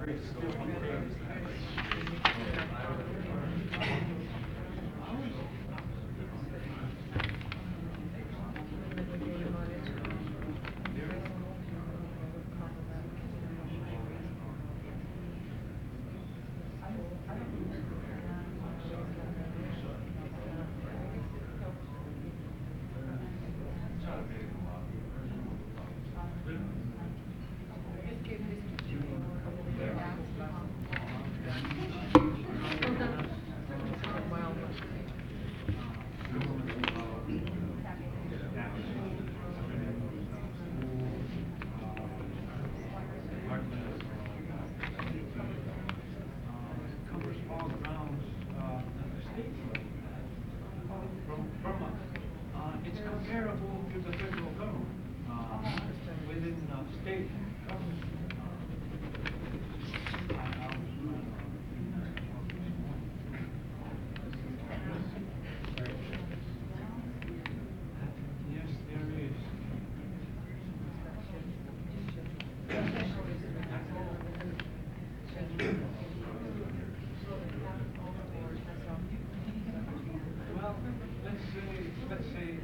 covers all grounds in the state it's comparable to the federal government within state government. Yes, there is. Well, let's say.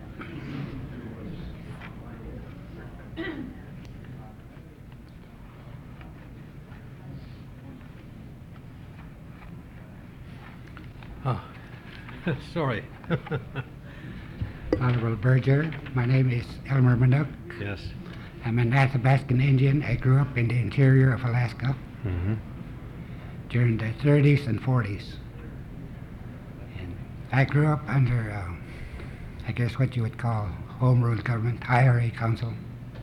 Oh, sorry. Honorable Berger, my name is Elmer Minook. Yes. I'm an Athabascan Indian. I grew up in the interior of Alaska Mm-hmm. during the 30s and 40s. And I grew up under, I guess what you would call home rule government, IRA council.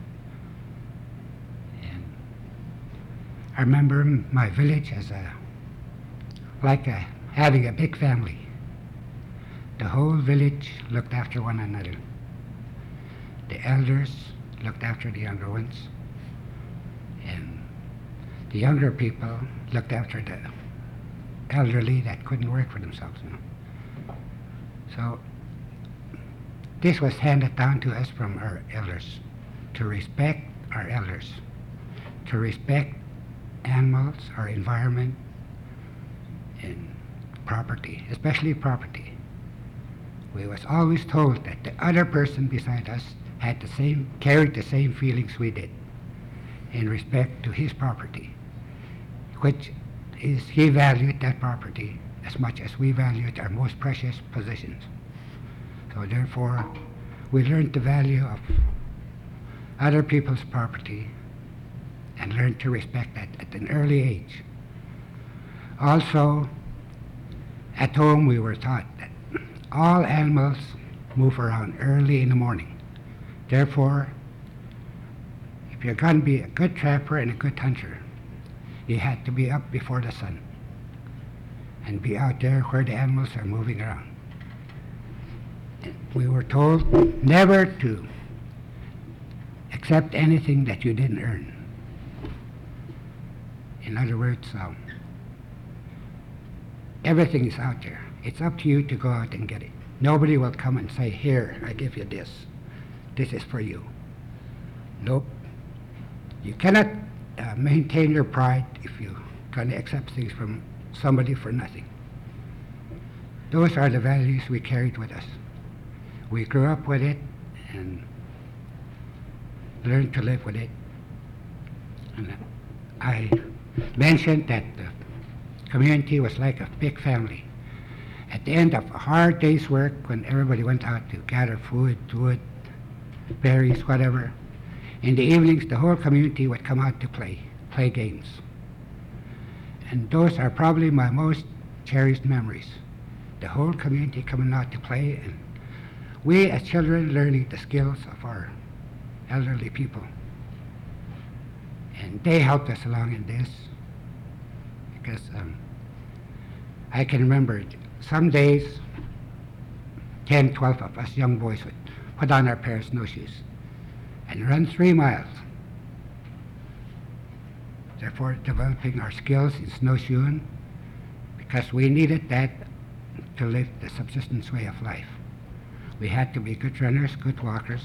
And I remember my village as having a big family. The whole village looked after one another. The elders looked after the younger ones, and the younger people looked after the elderly that couldn't work for themselves. So this was handed down to us from our elders, to respect our elders, to respect animals, our environment, and property, especially property. We was always told that the other person beside us carried the same feelings we did in respect to his property, which is he valued that property as much as we valued our most precious possessions. So therefore, we learned the value of other people's property and learned to respect that at an early age. Also, at home we were taught that all animals move around early in the morning. Therefore, if you're going to be a good trapper and a good hunter, you had to be up before the sun and be out there where the animals are moving around. And we were told never to accept anything that you didn't earn. In other words, everything is out there. It's up to you to go out and get it. Nobody will come and say, here, I give you this. This is for you. Nope. You cannot maintain your pride if you're going to accept things from somebody for nothing. Those are the values we carried with us. We grew up with it and learned to live with it. And I mentioned that the community was like a big family. At the end of a hard day's work, when everybody went out to gather food, wood, berries, whatever, in the evenings the whole community would come out to play games. And those are probably my most cherished memories. The whole community coming out to play, and we as children learning the skills of our elderly people. And they helped us along in this, because I can remember some days 10, 12 of us young boys would put on our pair of snowshoes and run 3 miles, therefore developing our skills in snowshoeing, because we needed that to live the subsistence way of life. We had to be good runners, good walkers.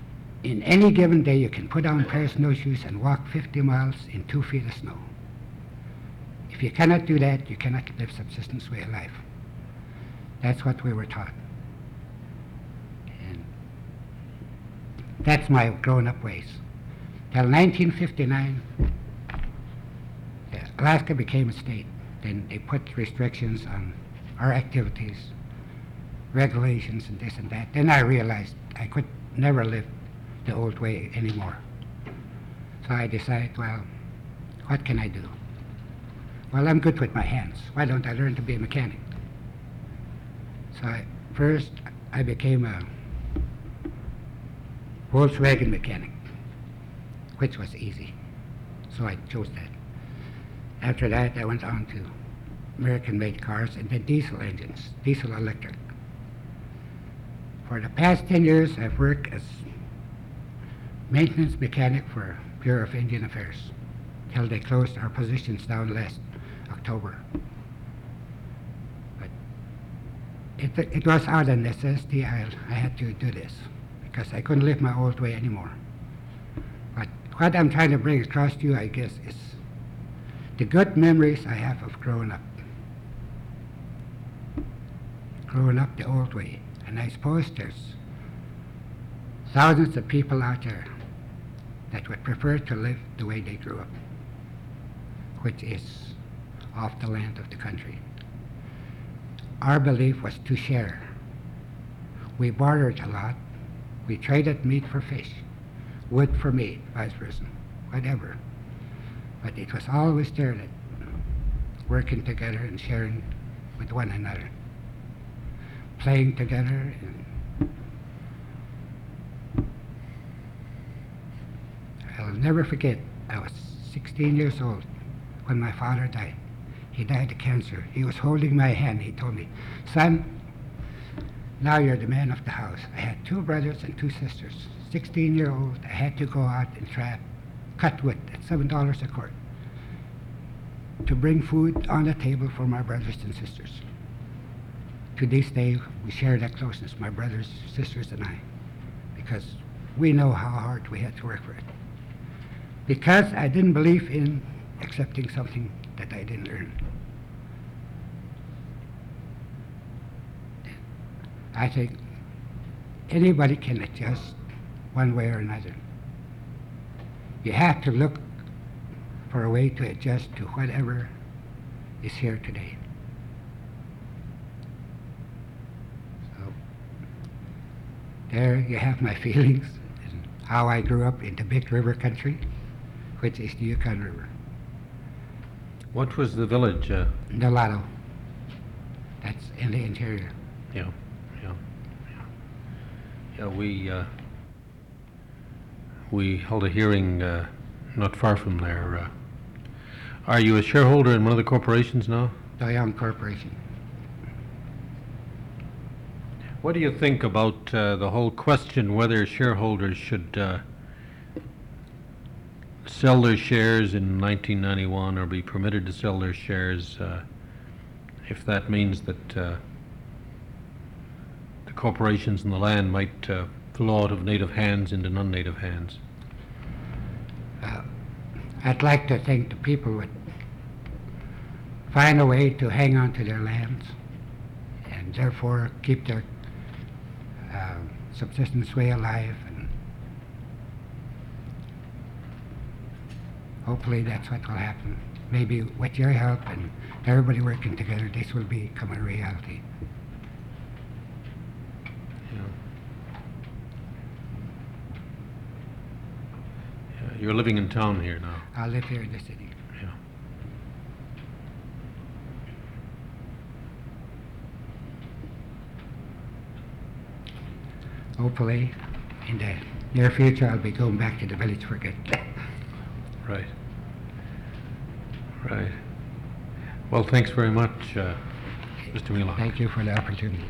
In any given day you can put on a pair of snowshoes and walk 50 miles in 2 feet of snow. if you cannot do that, you cannot live subsistence way of life. That's what we were taught. And that's my grown-up ways. Till 1959, Alaska became a state. Then they put restrictions on our activities, regulations and this and that. Then I realized I could never live the old way anymore. So I decided, well, what can I do? Well, I'm good with my hands. Why don't I learn to be a mechanic? So first I became a Volkswagen mechanic, which was easy. So I chose that. After that, I went on to American-made cars and then diesel engines, diesel electric. For the past 10 years, I've worked as maintenance mechanic for Bureau of Indian Affairs till they closed our positions down last October. But it was out of necessity. I had to do this because I couldn't live my old way anymore. But what I'm trying to bring across to you, I guess, is the good memories I have of growing up the old way. And I suppose there's thousands of people out there that would prefer to live the way they grew up, which is off the land of the country. Our belief was to share. We bartered a lot. We traded meat for fish, wood for meat, vice versa, whatever. But it was always there that working together and sharing with one another, playing together. And I'll never forget, I was 16 years old when my father died. He died of cancer. He was holding my hand. He told me, "Son, now you're the man of the house." I had 2 brothers and 2 sisters. 16-year-old, I had to go out and cut wood at $7 a cord to bring food on the table for my brothers and sisters. To this day, we share that closeness, my brothers, sisters, and I, because we know how hard we had to work for it. Because I didn't believe in accepting something that I didn't earn. I think anybody can adjust one way or another. You have to look for a way to adjust to whatever is here today. So there you have my feelings and how I grew up in the Big River country, which is the Yukon River. What was the village? Nolato. That's in the interior. Yeah. We held a hearing not far from there. Are you a shareholder in one of the corporations now? Doyon Corporation. What do you think about the whole question whether shareholders should sell their shares in 1991 or be permitted to sell their shares if that means that the corporations and the land might flow out of native hands into non-native hands? I'd like to think the people would find a way to hang on to their lands and therefore keep their subsistence way alive, and hopefully that's what will happen. Maybe with your help and everybody working together, this will become a reality. You're living in town here now. I live here in the city. Yeah. Hopefully, in the near future, I'll be going back to the village for good. Right. Well, thanks very much, Mr. Wheelock. Thank you for the opportunity.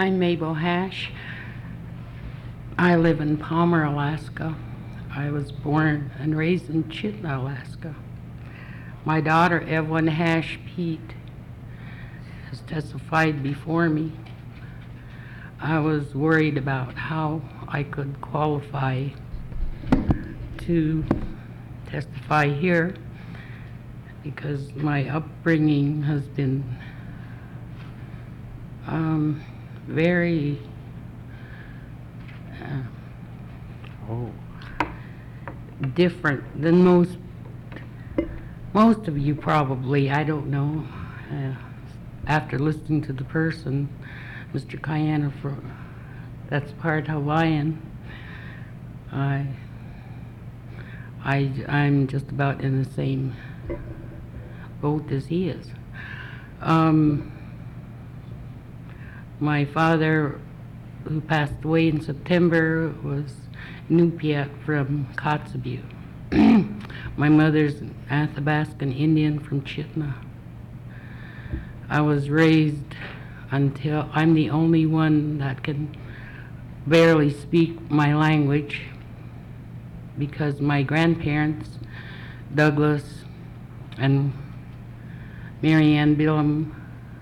I'm Mabel Hash. I live in Palmer, Alaska. I was born and raised in Chittenden, Alaska. My daughter, Evelyn Hash Pete, has testified before me. I was worried about how I could qualify to testify here because my upbringing has been very different than most of you probably. I don't know. After listening to the person, Mr. Kayana, that's part Hawaiian, I'm just about in the same boat as he is. My father, who passed away in September, was Nupiat from Kotzebue. My mother's an Athabascan Indian from Chittenden. I was raised until I'm the only one that can barely speak my language because my grandparents, Douglas and Marianne Billum,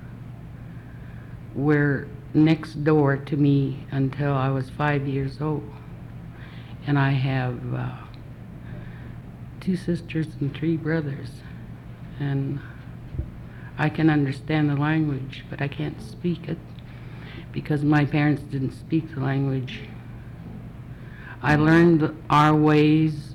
were next door to me until I was 5 years old. And I have 2 sisters and 3 brothers. And I can understand the language, but I can't speak it because my parents didn't speak the language. I learned our ways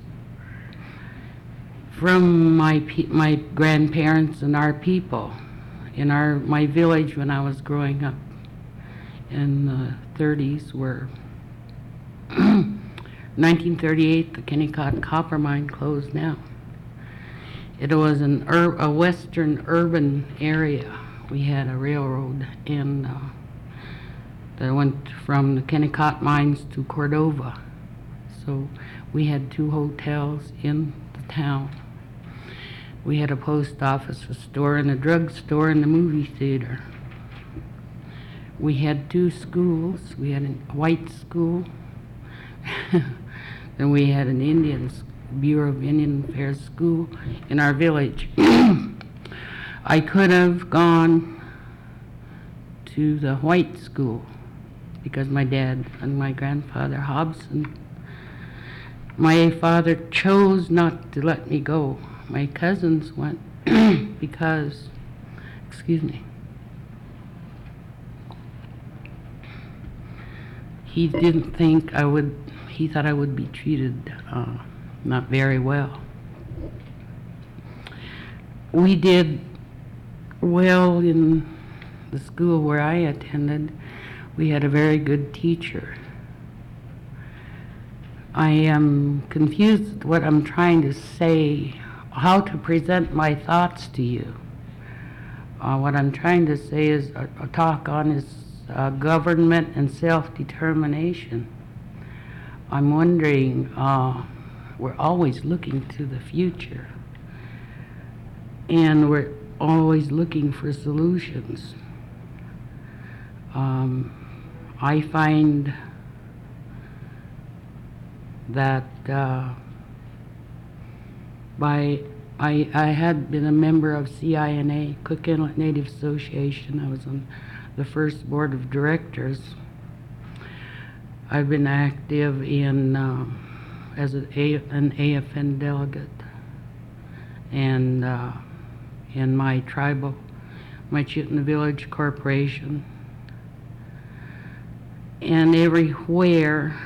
from my grandparents and our people in my village when I was growing up in the 30s. Where 1938 the Kennecott copper mine closed down. It was a western urban area. We had a railroad and that went from the Kennecott mines to Cordova. So we had 2 hotels in the town. We had a post office, a store, and a drugstore, and a movie theater. We had 2 schools. We had a white school, and we had an Bureau of Indian Affairs school in our village. I could have gone to the white school because my dad and my grandfather, Hobson, my father chose not to let me go. My cousins went because, excuse me, he didn't think he thought I would be treated not very well. We did well in the school where I attended. We had a very good teacher. I am confused what I'm trying to say, how to present my thoughts to you. What I'm trying to say is a talk on is government and self-determination. I'm wondering, we're always looking to the future, and we're always looking for solutions. I find that I had been a member of CINA, Cook Inlet Native Association. I was on the first board of directors. I've been active in as an AFN delegate, and in my Chittenden Village Corporation, and everywhere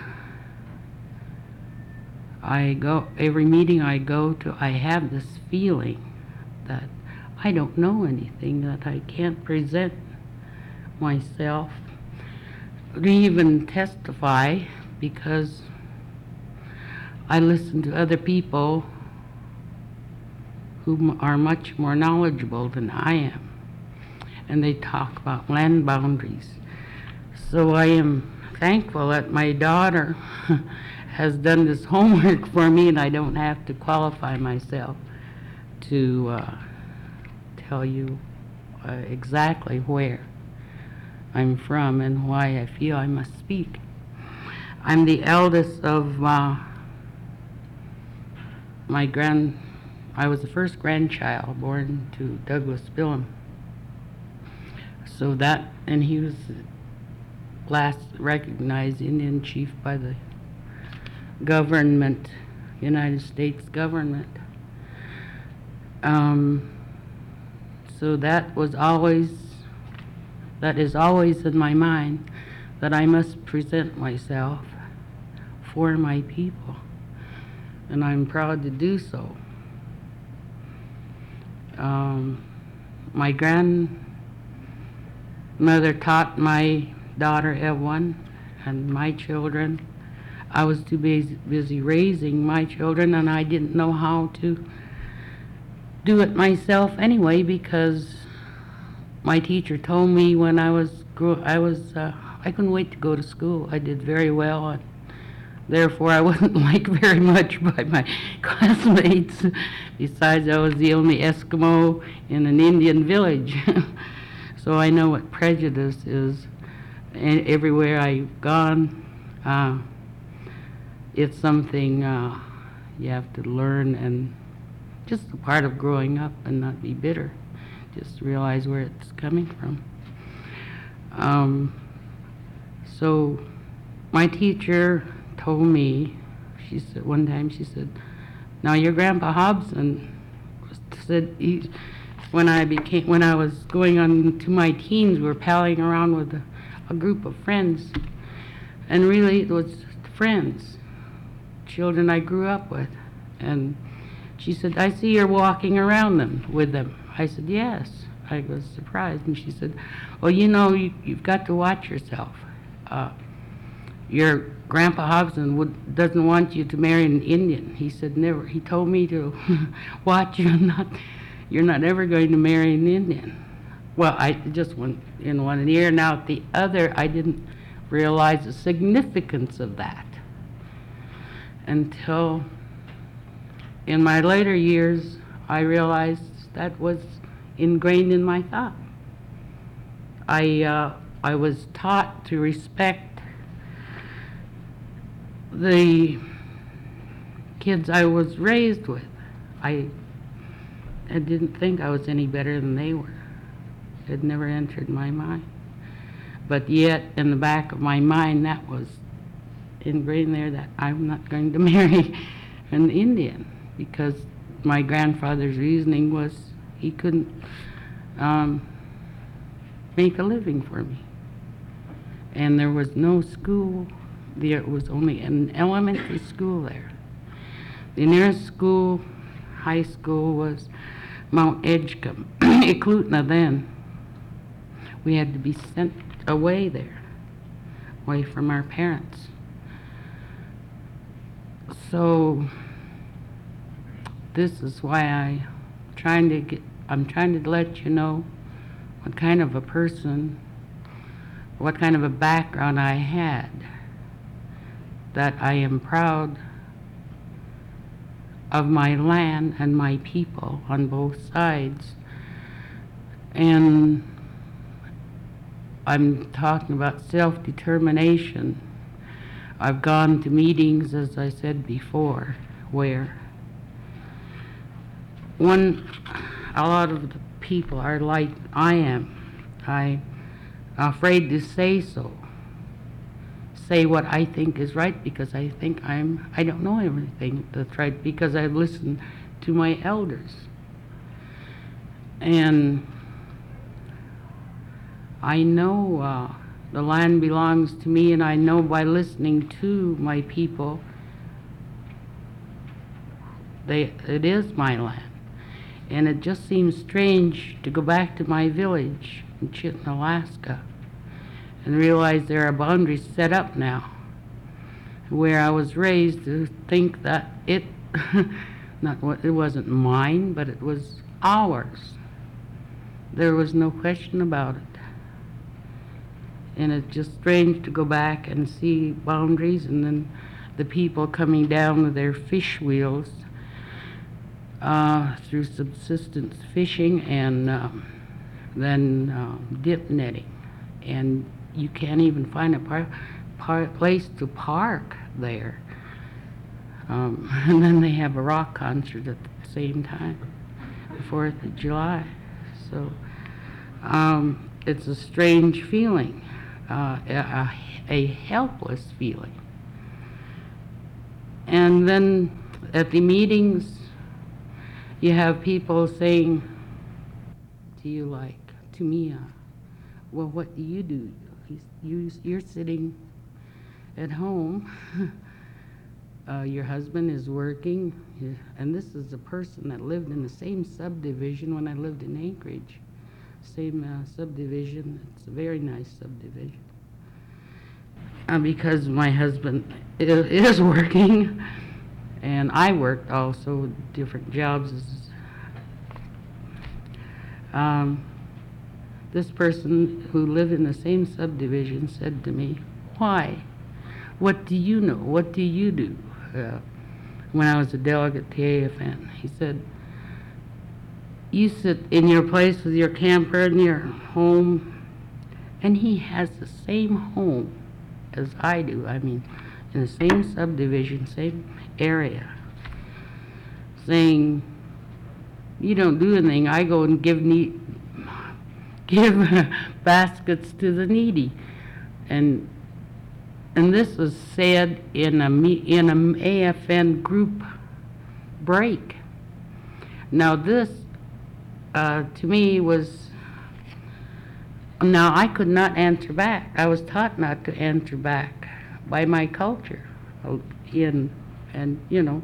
I go, every meeting I go to, I have this feeling that I don't know anything, that I can't present myself or even testify, because I listen to other people who are much more knowledgeable than I am, and they talk about land boundaries. So I am thankful that my daughter has done this homework for me, and I don't have to qualify myself to tell you exactly where. I'm from and why I feel I must speak. I'm the eldest of I was the first grandchild born to Douglas Billum. So that, and he was the last recognized Indian chief by the government, United States government. So that is always in my mind, that I must present myself for my people, and I'm proud to do so. My grandmother taught my daughter Evelyn and my children. I was too busy raising my children, and I didn't know how to do it myself anyway, because my teacher told me when I couldn't wait to go to school. I did very well, and therefore I wasn't liked very much by my classmates. Besides, I was the only Eskimo in an Indian village. So I know what prejudice is. And everywhere I've gone, it's something you have to learn, and just a part of growing up, and not be bitter. Just realize where it's coming from. So my teacher told me, she said one time, she said, now your Grandpa Hobson said, when I was going on to my teens, we were palling around with a group of friends, and really it was friends, children I grew up with. And she said, I see you're walking around with them. I said, yes. I was surprised, and she said, well, you know, you've got to watch yourself. Your Grandpa Hobson doesn't want you to marry an Indian. He said, never. He told me to watch you. You're not ever going to marry an Indian. Well, I just went in one ear and out the other. I didn't realize the significance of that until in my later years I realized that was ingrained in my thought. I was taught to respect the kids I was raised with. I didn't think I was any better than they were. It never entered my mind. But yet, in the back of my mind, that was ingrained there, that I'm not going to marry an Indian, because my grandfather's reasoning was he couldn't make a living for me. And there was no school. There was only an elementary school there. The nearest school, high school, was Mount Edgecombe, Eklutna then. We had to be sent away there, away from our parents. So this is why I'm trying to let you know what kind of a person, what kind of a background I had, that I am proud of my land and my people on both sides. And I'm talking about self-determination. I've gone to meetings, as I said before, where a lot of the people are like I am. I'm afraid to say what I think is right, because I think I don't know everything that's right, because I've listened to my elders. And I know the land belongs to me, and I know by listening to my people, it is my land. And it just seems strange to go back to my village in Chitin, Alaska, and realize there are boundaries set up now where I was raised, to think that it wasn't mine, but it was ours. There was no question about it. And it's just strange to go back and see boundaries, and then the people coming down with their fish wheels through subsistence fishing, and then dip netting. and you can't even find a place to park there. And then they have a rock concert at the same time, the 4th of July. So it's a strange feeling, a helpless feeling. And then at the meetings, you have people saying to you like, to me, well, what do you do? You're sitting at home. Your husband is working, and this is a person that lived in the same subdivision when I lived in Anchorage. Same subdivision. It's a very nice subdivision. Because my husband is working, and I worked also different jobs. This person who lived in the same subdivision said to me, "Why? What do you know? What do you do?" When I was a delegate to AFN, he said, "You sit in your place with your camper in your home," and he has the same home as I do. I mean, in the same subdivision, same area, saying, "You don't do anything. I go and give baskets to the needy," and this was said in an AFN group break. Now this, to me, was. Now I could not answer back. I was taught not to answer back by my culture, and you know,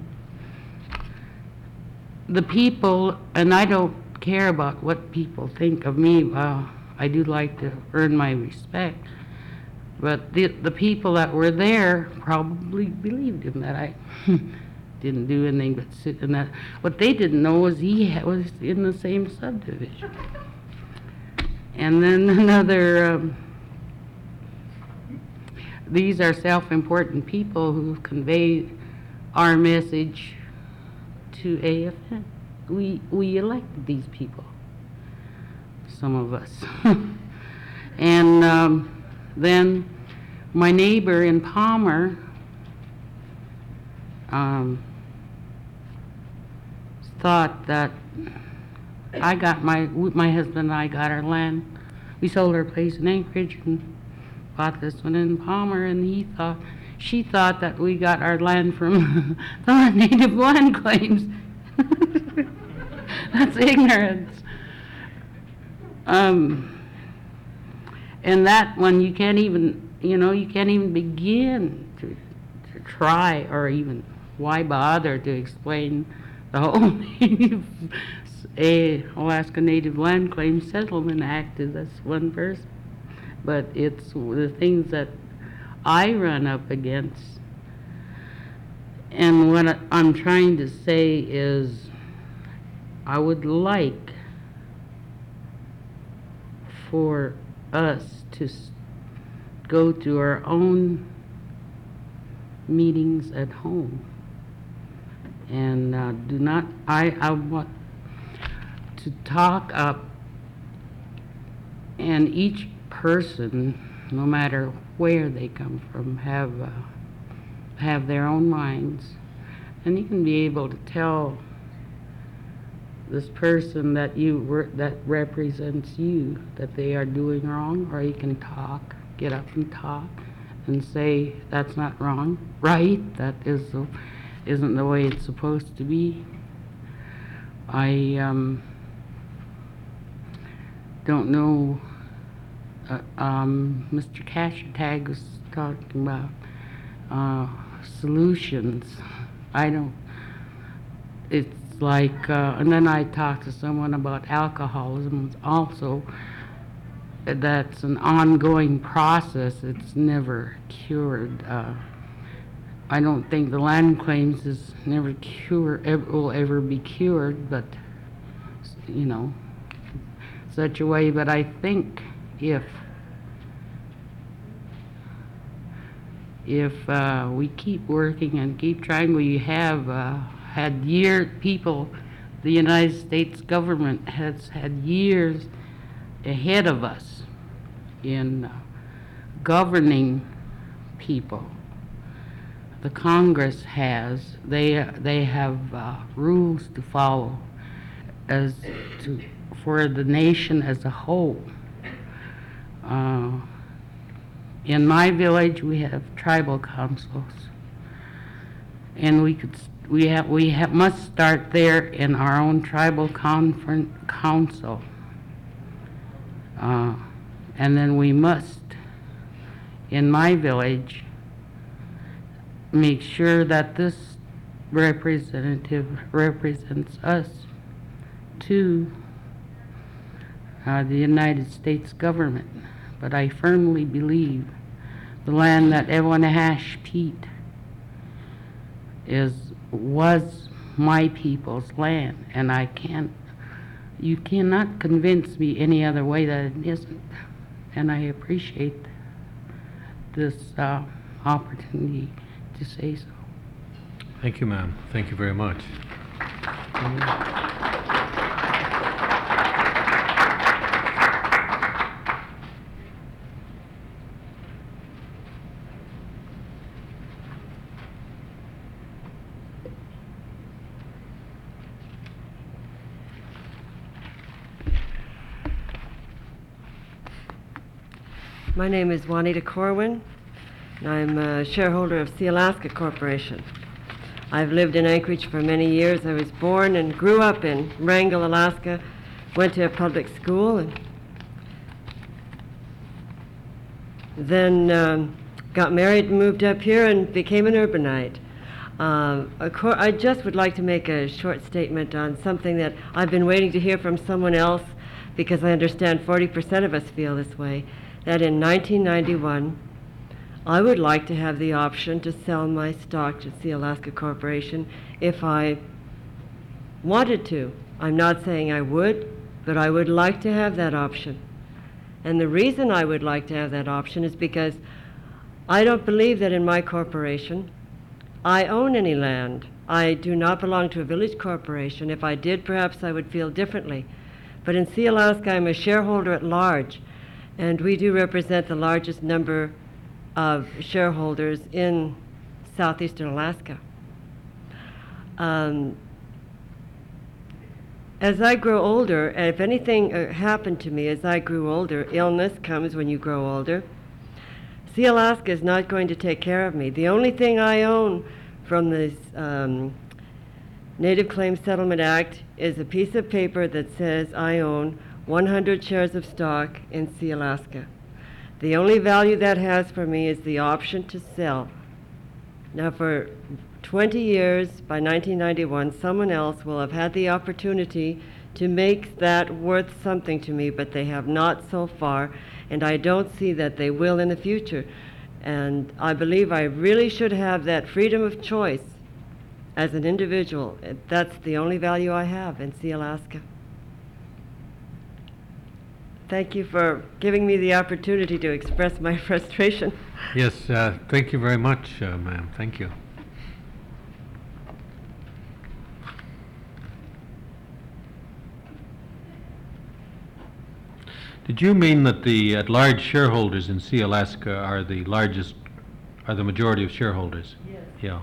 the people, and I don't care about what people think of me. I do like to earn my respect, but the people that were there probably believed him that I didn't do anything but sit in that. What they didn't know was he was in the same subdivision. And then another, these are self-important people who convey our message to AFN. We elected these people, some of us. And then my neighbor in Palmer thought that I got my husband and I got our land. We sold our place in Anchorage and bought this one in Palmer, and she thought that we got our land from the native land claims. That's ignorance. And that one you can't even begin to try, or even why bother to explain the whole Alaska Native Land Claims Settlement Act is that's one person. But it's the things that I run up against. And what I'm trying to say is I would like for us to go to our own meetings at home. And I want to talk up, and each person, no matter where they come from, have their own minds, and you can be able to tell this person that that represents you that they are doing wrong, or you can get up and talk, and say that's not wrong, right? That isn't the way it's supposed to be. I don't know. Mr. Cashatag was talking about solutions. It's like, and then I talked to someone about alcoholism also. That's an ongoing process. It's never cured. I don't think the land claims is never will ever be cured, but such a way. But I think if we keep working and keep trying, we have had people, the United States government has had years ahead of us in governing people. The Congress has, they have rules to follow for the nation as a whole. In my village, we have tribal councils, and we must start there in our own tribal council, and then we must, in my village, make sure that this representative represents us to the United States government. But I firmly believe the land that Ewanahash Pete was my people's land, and you cannot convince me any other way that it isn't. And I appreciate this opportunity to say so. Thank you, ma'am. Thank you very much. My name is Juanita Corwin, and I'm a shareholder of Sealaska Corporation. I've lived in Anchorage for many years. I was born and grew up in Wrangell, Alaska, went to a public school, and then got married and moved up here and became an urbanite. I just would like to make a short statement on something that I've been waiting to hear from someone else, because I understand 40% of us feel this way, that in 1991, I would like to have the option to sell my stock to Sealaska Corporation if I wanted to. I'm not saying I would, but I would like to have that option. And the reason I would like to have that option is because I don't believe that in my corporation I own any land. I do not belong to a village corporation. If I did, perhaps I would feel differently. But in Sealaska, I'm a shareholder at large, and we do represent the largest number of shareholders in southeastern Alaska. As I grow older, and if anything happened to me as I grew older, illness comes when you grow older, Sealaska is not going to take care of me. The only thing I own from this Native Claims Settlement Act is a piece of paper that says I own 100 shares of stock in Sealaska. The only value that has for me is the option to sell. Now, for 20 years, by 1991, someone else will have had the opportunity to make that worth something to me, but they have not so far, and I don't see that they will in the future. And I believe I really should have that freedom of choice as an individual. That's the only value I have in Sealaska. Thank you for giving me the opportunity to express my frustration. Yes, thank you very much, ma'am. Thank you. Did you mean that the at-large shareholders in Sealaska are the majority of shareholders? Yes. Yeah.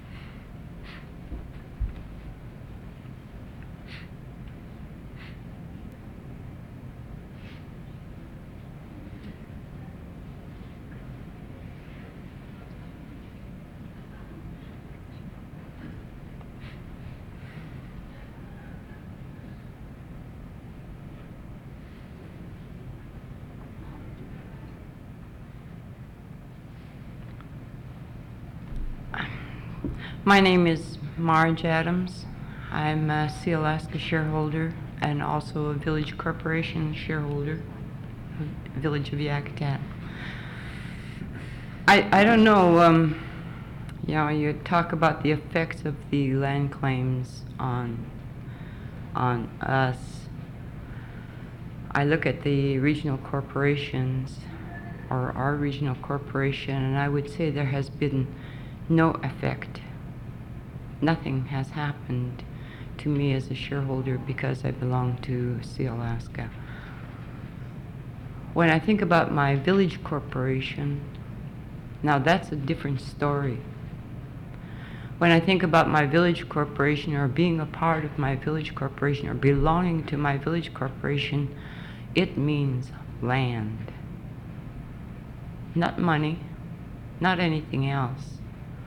My name is Marge Adams. I'm a Sealaska shareholder and also a Village Corporation shareholder, Village of Yakutat. I don't know, you talk about the effects of the land claims on us. I look at the regional corporations, or our regional corporation, and I would say there has been no effect. Nothing has happened to me as a shareholder because I belong to Sealaska. When I think about my village corporation, now that's a different story. When I think about my village corporation or being a part of my village corporation or belonging to my village corporation, it means land. Not money, not anything else.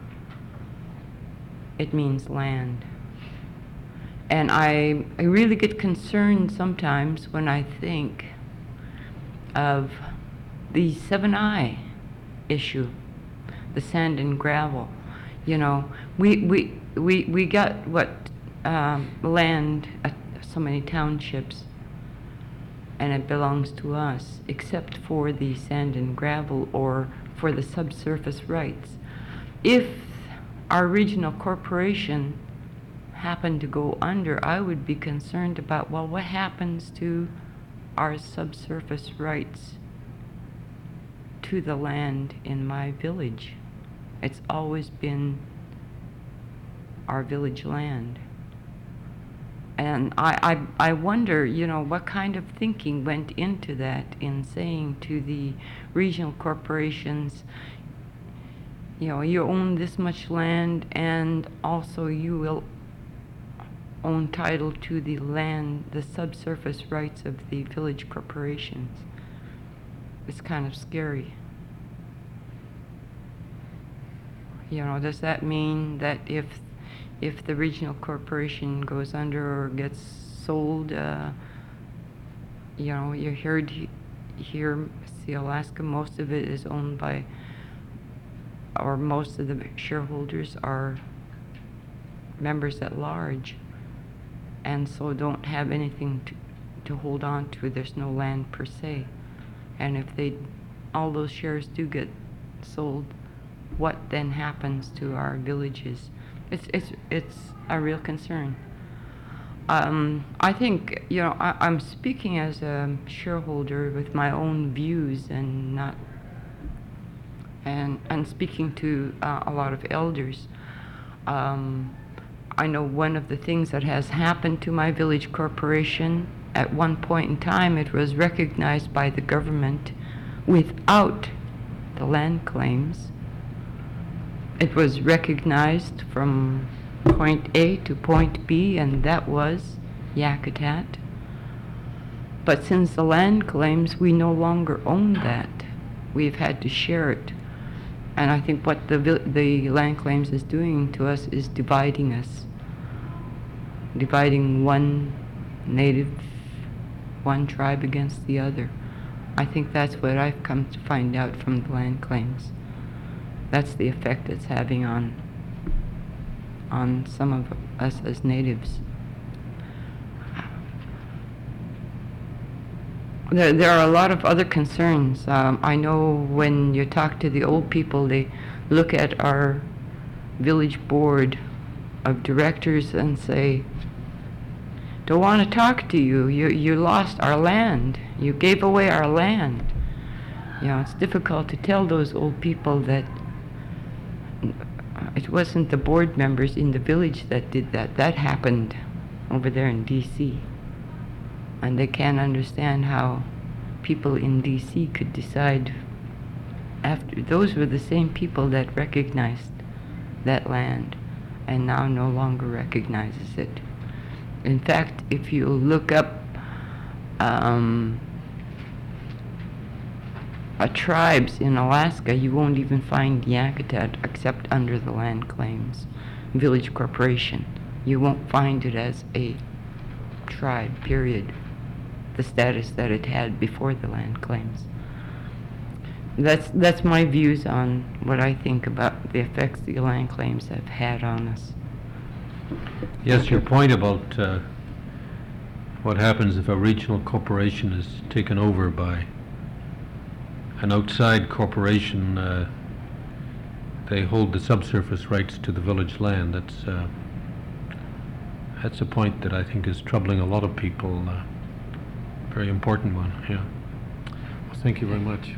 It means land. And I really get concerned sometimes when I think of the 7I issue, the sand and gravel. You know, we got land at so many townships, and it belongs to us, except for the sand and gravel or for the subsurface rights. If our regional corporation happened to go under, I would be concerned about, well, what happens to our subsurface rights to the land in my village? It's always been our village land. And I wonder, you know, what kind of thinking went into that in saying to the regional corporations, you know, you own this much land and also you will own title to the land, the subsurface rights of the village corporations. It's kind of scary. You know, does that mean that if the regional corporation goes under or gets sold, you know, you heard here, see Alaska, most of it is owned by, or most of the shareholders are members at large, and so don't have anything to hold on to. There's no land per se. And if all those shares do get sold, what then happens to our villages? It's a real concern. I think, you know, I'm speaking as a shareholder with my own views and not, and speaking to a lot of elders. I know one of the things that has happened to my village corporation, at one point in time it was recognized by the government without the land claims. It was recognized from point A to point B, and that was Yakutat. But since the land claims, we no longer own that. We've had to share it. And I think what the land claims is doing to us is dividing us. Dividing one native, one tribe against the other. I think that's what I've come to find out from the land claims. That's the effect it's having on some of us as natives. There are a lot of other concerns. I know when you talk to the old people, they look at our village board of directors and say, don't want to talk to you. You lost our land. You gave away our land. You know, it's difficult to tell those old people that it wasn't the board members in the village that did that. That happened over there in D.C. And they can't understand how people in D.C. could decide after. Those were the same people that recognized that land and now no longer recognizes it. In fact, if you look up tribes in Alaska, you won't even find Yakutat except under the land claims village corporation. You won't find it as a tribe, period. The status that it had before the land claims. That's my views on what I think about the effects the land claims have had on us. Yes, your point about what happens if a regional corporation is taken over by an outside corporation, they hold the subsurface rights to the village land. That's a point that I think is troubling a lot of people. Very important one, yeah. Well, thank you very much.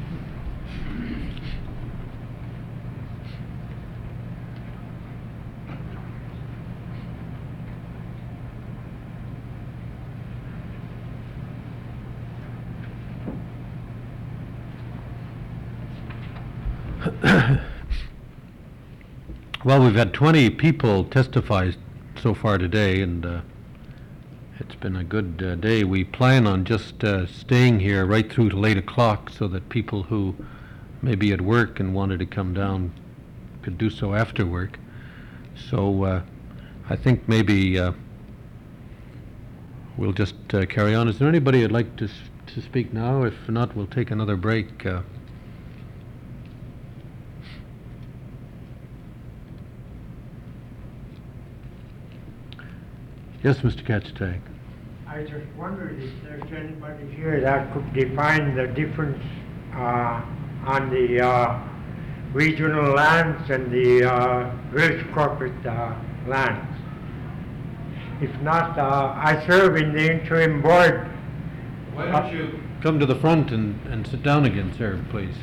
Well, we've had 20 people testify so far today, and it's been a good day. We plan on just staying here right through till 8 o'clock so that people who may be at work and wanted to come down could do so after work. So I think maybe we'll just carry on. Is there anybody who'd like to speak now? If not, we'll take another break. Yes, Mr. Katchtag. I just wondered if there's anybody here that could define the difference on the regional lands and the village corporate lands. If not, I serve in the interim board. Why don't you come to the front and sit down again, sir, please?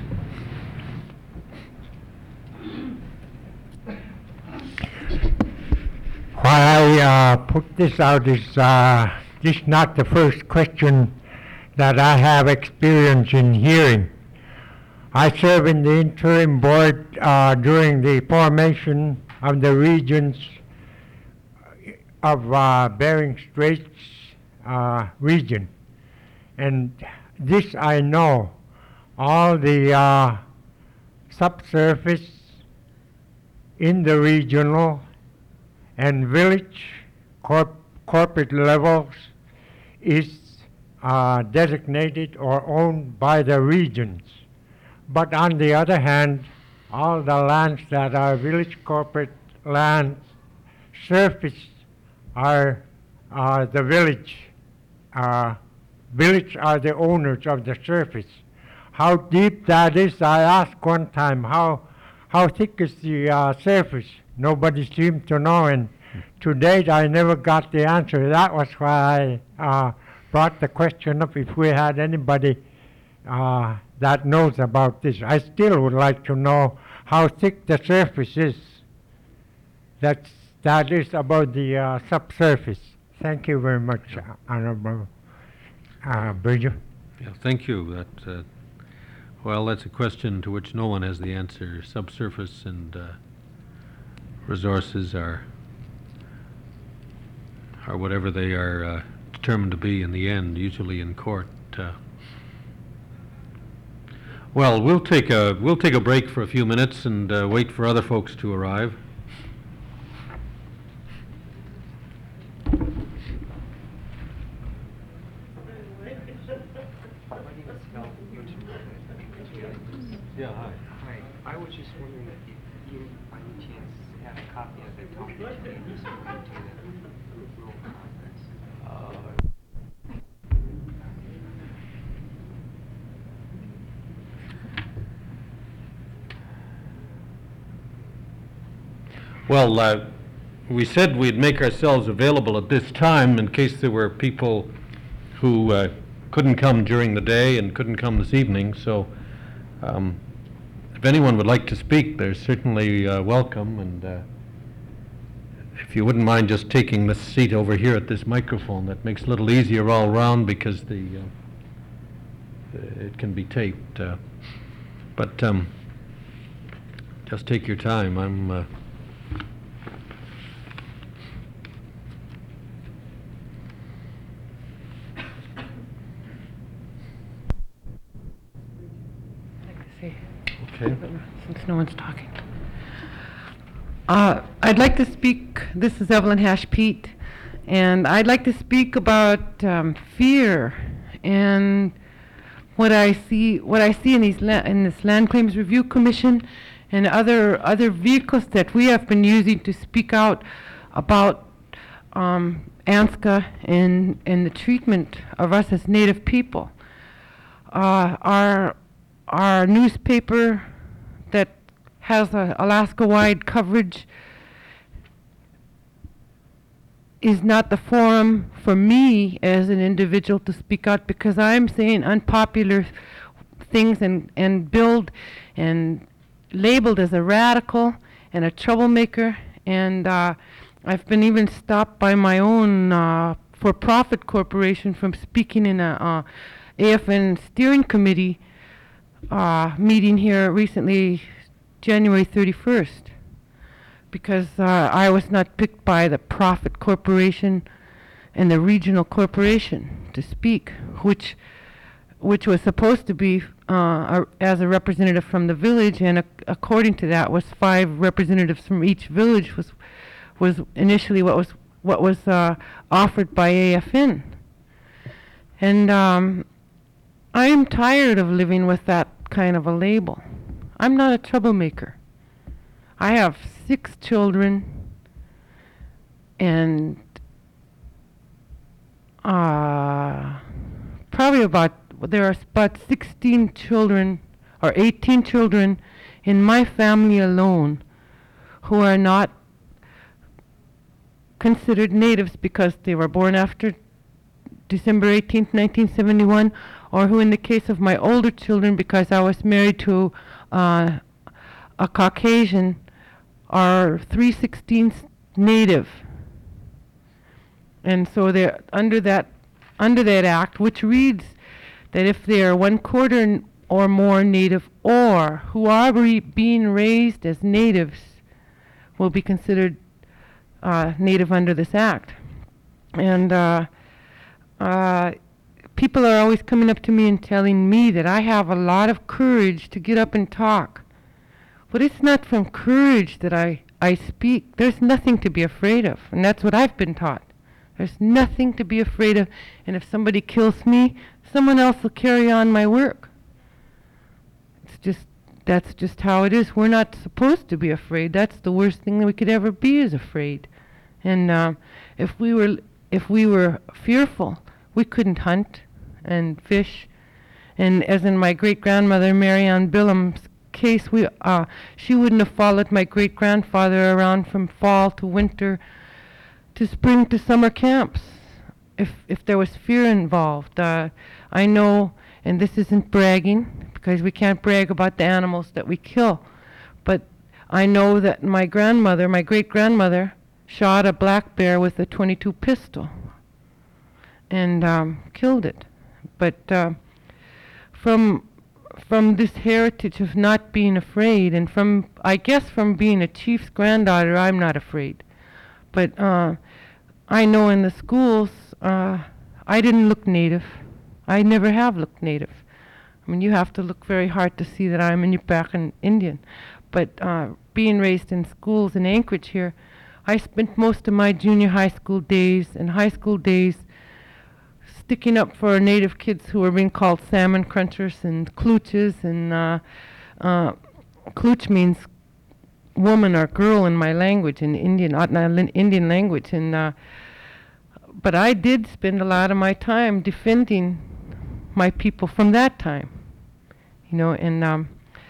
Why I put this out is this not the first question that I have experience in hearing. I serve in the interim board during the formation of the regions of Bering Straits region. And this I know, all the subsurface in the regional and village corporate levels is designated or owned by the regions. But on the other hand, all the lands that are village corporate lands surface are the village. Village are the owners of the surface. How deep that is, I asked one time, how thick is the surface? Nobody seemed to know, and to date I never got the answer. That was why I brought the question up, if we had anybody that knows about this. I still would like to know how thick the surface is. That is about the subsurface. Thank you very much, Honorable Bridger. Yeah, thank you. Well, that's a question to which no one has the answer. Subsurface and resources are whatever they are determined to be in the end, usually in court. Well, we'll take a break for a few minutes and wait for other folks to arrive. Yeah, hi. Hi, I was just wondering if you, by any chance, had a copy of the Constitution rule of conference. Well, we said we'd make ourselves available at this time in case there were people who couldn't come during the day and couldn't come this evening. So if anyone would like to speak, they're certainly welcome. And if you wouldn't mind just taking this seat over here at this microphone, that makes it a little easier all around because it can be taped. But just take your time. Okay. Since no one's talking. I'd like to speak, this is Evelyn Hash-Peet, and I'd like to speak about fear and what I see in this Land Claims Review Commission and other vehicles that we have been using to speak out about ANSCA and the treatment of us as Native people. Our newspaper that has Alaska-wide coverage is not the forum for me as an individual to speak out, because I'm saying unpopular things and billed and labeled as a radical and a troublemaker, and I've been even stopped by my own for-profit corporation from speaking in a AFN steering committee meeting here recently January 31st, because I was not picked by the profit corporation and the regional corporation to speak, which was supposed to be as a representative from the village, and according to that was 5 representatives from each village was initially what was offered by AFN. And I am tired of living with that kind of a label. I'm not a troublemaker. I have 6 children, and there are about 16 children or 18 children in my family alone who are not considered natives because they were born after December 18th, 1971, or who, in the case of my older children, because I was married to a Caucasian, are 3/16 native. And so they're under that act, which reads that if they are 1/4 or more native, or who are being raised as natives, will be considered native under this act. And people are always coming up to me and telling me that I have a lot of courage to get up and talk. But it's not from courage that I speak. There's nothing to be afraid of, and that's what I've been taught. There's nothing to be afraid of, and if somebody kills me, someone else will carry on my work. That's just how it is. We're not supposed to be afraid. That's the worst thing that we could ever be, is afraid. And if we were fearful, we couldn't hunt and fish. And as in my great-grandmother Mary Ann Billam's case, she wouldn't have followed my great-grandfather around from fall to winter to spring to summer camps if there was fear involved. I know, and this isn't bragging, because we can't brag about the animals that we kill, but I know that my great-grandmother, shot a black bear with a .22 pistol and killed it. But from this heritage of not being afraid, and I guess from being a chief's granddaughter, I'm not afraid. But I know in the schools, I didn't look native. I never have looked native. I mean, you have to look very hard to see that I'm a Nipawin Indian. But being raised in schools in Anchorage here, I spent most of my junior high school days and high school days sticking up for native kids who were being called salmon crunchers and klooches. And klooch means woman or girl in my language, in Indian language. And but I did spend a lot of my time defending my people from that time, and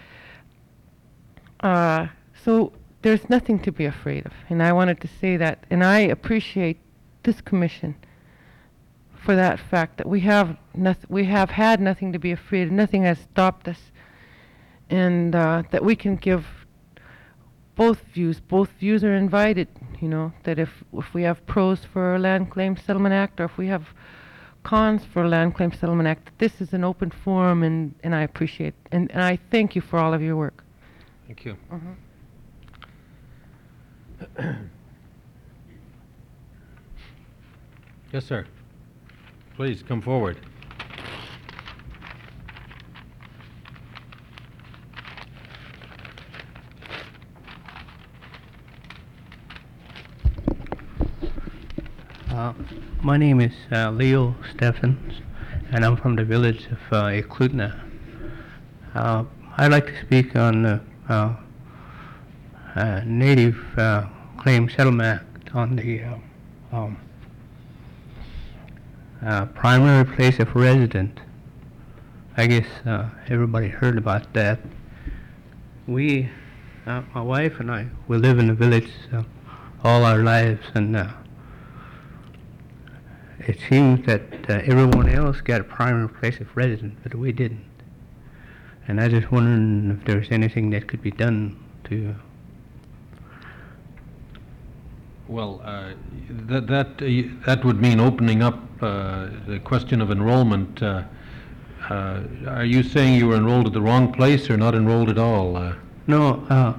so there's nothing to be afraid of. And I wanted to say that, and I appreciate this commission for that fact that we have had nothing to be afraid of. Nothing has stopped us, and that we can give both views. Both views are invited. That if we have pros for a Land Claim Settlement Act, or if we have cons for a Land Claim Settlement Act, that this is an open forum, and I appreciate it. And I thank you for all of your work. Thank you. Yes, sir. Please come forward. My name is Leo Stephens, and I'm from the village of Eklutna. I'd like to speak on the Native Claim Settlement Act, on the primary place of residence. I guess everybody heard about that. My wife and I, we live in the village all our lives, and it seems that everyone else got a primary place of residence, but we didn't. And I just wondering if there's anything that could be done to. Well, that would mean opening up the question of enrollment. Are you saying you were enrolled at the wrong place, or not enrolled at all? No,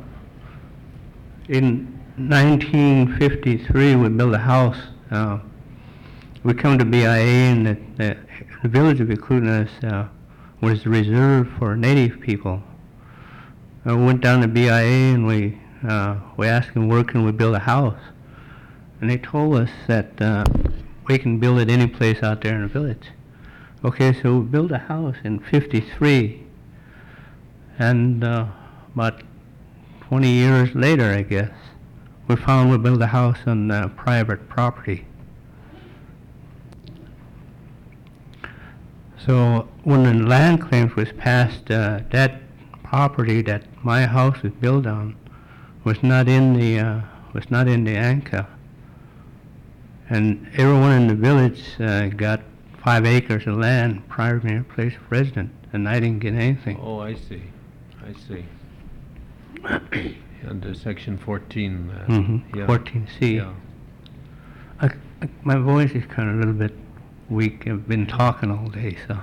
in 1953, we built a house. We come to BIA, and the village of Eklutna was reserved for native people. We went down to BIA, and we asked them, where can we build a house? And they told us that we can build it any place out there in the village. Okay, so we built a house in 53, and about 20 years later, I guess, we found we built a house on private property. So when the land claims was passed, that property that my house was built on was not in the ANCA, and everyone in the village got 5 acres of land, primary place of residence, and I didn't get anything. Oh, I see. Under section 14. Yeah. 14C. Yeah. My voice is kind of a little bit weak. I've been talking all day, so.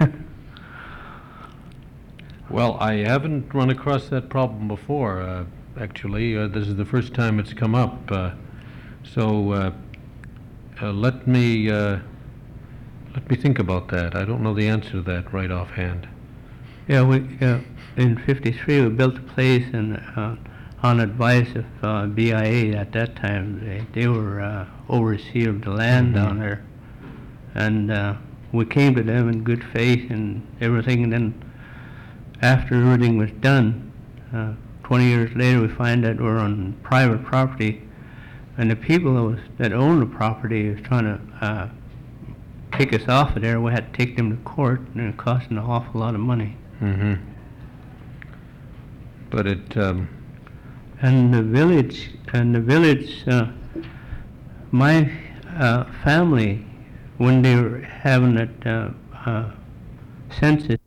Well, I haven't run across that problem before, actually. This is the first time it's come up. So let me think about that. I don't know the answer to that right offhand. Yeah, in 53 we built a place, and on advice of BIA at that time, they were overseer of the land down there, and we came to them in good faith and everything, and then after everything was done, 20 years later we find that we're on private property, and the people that owned the property was trying to take us off of there. We had to take them to court, and it cost an awful lot of money. Mm-hmm. But it, and the village, my family, when they were having that census,